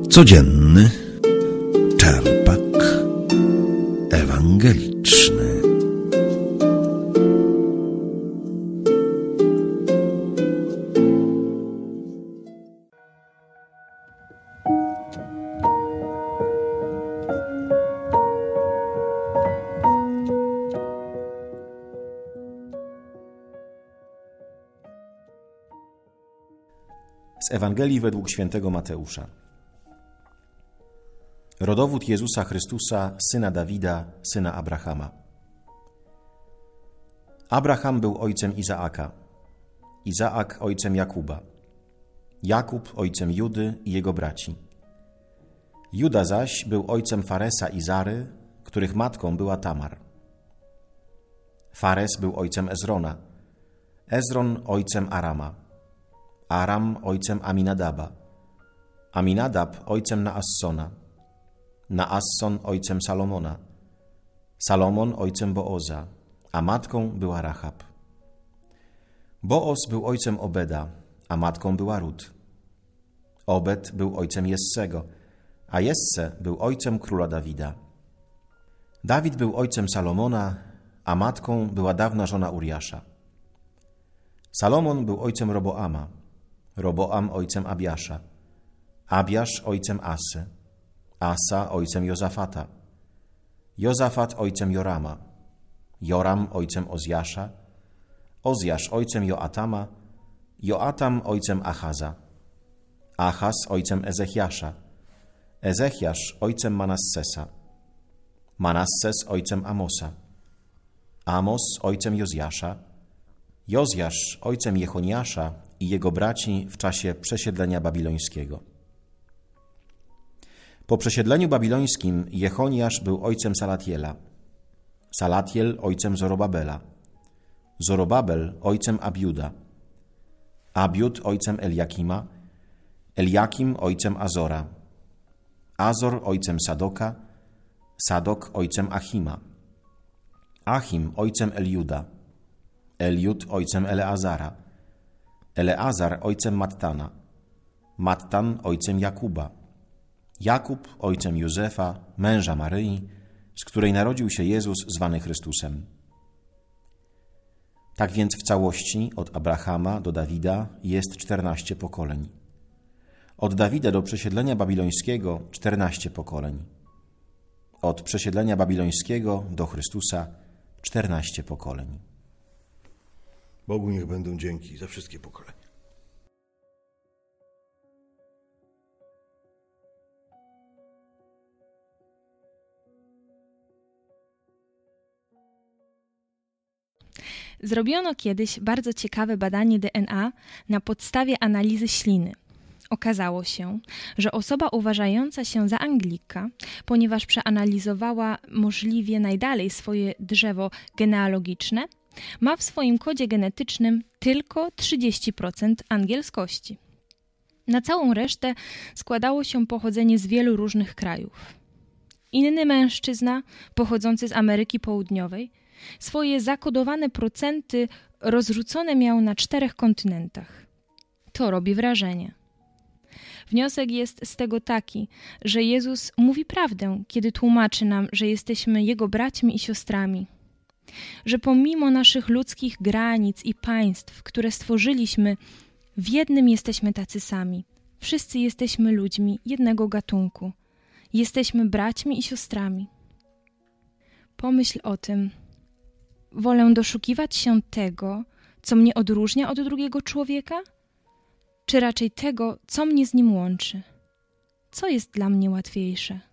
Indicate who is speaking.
Speaker 1: Codzienny czerpak ewangeliczny.
Speaker 2: Z Ewangelii według świętego Mateusza. Rodowód Jezusa Chrystusa, syna Dawida, syna Abrahama. Abraham był ojcem Izaaka, Izaak ojcem Jakuba, Jakub ojcem Judy i jego braci. Juda zaś był ojcem Faresa i Zary, których matką była Tamar. Fares był ojcem Ezrona, Ezron ojcem Arama, Aram ojcem Aminadaba, Aminadab ojcem Naassona, Naasson ojcem Salomona, Salomon ojcem Booza, a matką była Rahab. Booz był ojcem Obeda, a matką była Rut. Obed był ojcem Jessego, a Jesse był ojcem króla Dawida. Dawid był ojcem Salomona, a matką była dawna żona Uriasza. Salomon był ojcem Roboama, Roboam ojcem Abiasza, Abiasz ojcem Asy, Asa ojcem Jozafata, Jozafat ojcem Jorama, Joram ojcem Ozjasza, Ozjasz ojcem Joatama, Joatam ojcem Achaza, Achaz ojcem Ezechiasza, Ezechiasz ojcem Manassesa, Manasses ojcem Amosa, Amos ojcem Jozjasza, Jozjasz ojcem Jechoniasza i jego braci w czasie przesiedlenia babilońskiego. Po przesiedleniu babilońskim Jechoniasz był ojcem Salatiela, Salatiel ojcem Zorobabela, Zorobabel ojcem Abiuda, Abiud ojcem Eliakima, Eliakim ojcem Azora, Azor ojcem Sadoka, Sadok ojcem Achima, Achim ojcem Eliuda, Eliud ojcem Eleazara, Eleazar ojcem Mattana, Mattan ojcem Jakuba, Jakub ojcem Józefa, męża Maryi, z której narodził się Jezus zwany Chrystusem. Tak więc w całości od Abrahama do Dawida jest 14 pokoleń. Od Dawida do przesiedlenia babilońskiego 14 pokoleń. Od przesiedlenia babilońskiego do Chrystusa 14 pokoleń.
Speaker 1: Bogu niech będą dzięki za wszystkie pokolenia.
Speaker 3: Zrobiono kiedyś bardzo ciekawe badanie DNA na podstawie analizy śliny. Okazało się, że osoba uważająca się za Anglika, ponieważ przeanalizowała możliwie najdalej swoje drzewo genealogiczne, ma w swoim kodzie genetycznym tylko 30% angielskości. Na całą resztę składało się pochodzenie z wielu różnych krajów. Inny mężczyzna, pochodzący z Ameryki Południowej, swoje zakodowane procenty rozrzucone miał na 4 kontynentach. To robi wrażenie. Wniosek jest z tego taki, że Jezus mówi prawdę, kiedy tłumaczy nam, że jesteśmy Jego braćmi i siostrami. Że pomimo naszych ludzkich granic i państw, które stworzyliśmy, w jednym jesteśmy tacy sami. Wszyscy jesteśmy ludźmi jednego gatunku. Jesteśmy braćmi i siostrami. Pomyśl o tym. Wolę doszukiwać się tego, co mnie odróżnia od drugiego człowieka? Czy raczej tego, co mnie z nim łączy? Co jest dla mnie łatwiejsze?